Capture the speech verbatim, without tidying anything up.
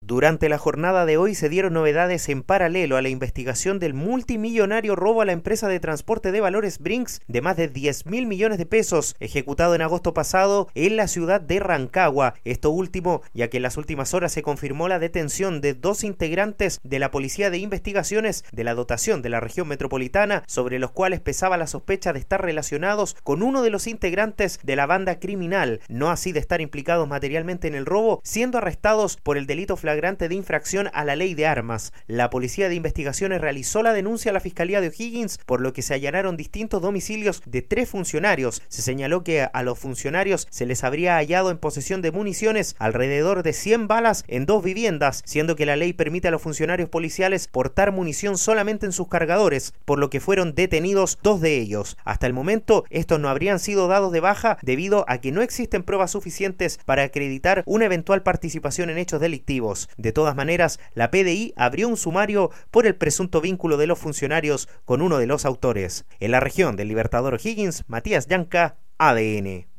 Durante la jornada de hoy se dieron novedades en paralelo a la investigación del multimillonario robo a la empresa de transporte de valores Brinks de más de diez mil millones de pesos, ejecutado en agosto pasado en la ciudad de Rancagua. Esto último, ya que en las últimas horas se confirmó la detención de dos integrantes de la Policía de Investigaciones de la dotación de la región metropolitana, sobre los cuales pesaba la sospecha de estar relacionados con uno de los integrantes de la banda criminal, no así de estar implicados materialmente en el robo, siendo arrestados por el delito flagrante de infracción a la ley de armas. La Policía de Investigaciones realizó la denuncia a la Fiscalía de O'Higgins, por lo que se allanaron distintos domicilios de tres funcionarios. Se señaló que a los funcionarios se les habría hallado en posesión de municiones alrededor de cien balas en dos viviendas, siendo que la ley permite a los funcionarios policiales portar munición solamente en sus cargadores, por lo que fueron detenidos dos de ellos. Hasta el momento, estos no habrían sido dados de baja debido a que no existen pruebas suficientes para acreditar una eventual participación en hechos delictivos. De todas maneras, la P D I abrió un sumario por el presunto vínculo de los funcionarios con uno de los autores. En la región del Libertador O'Higgins, Matías Llanca, A D N.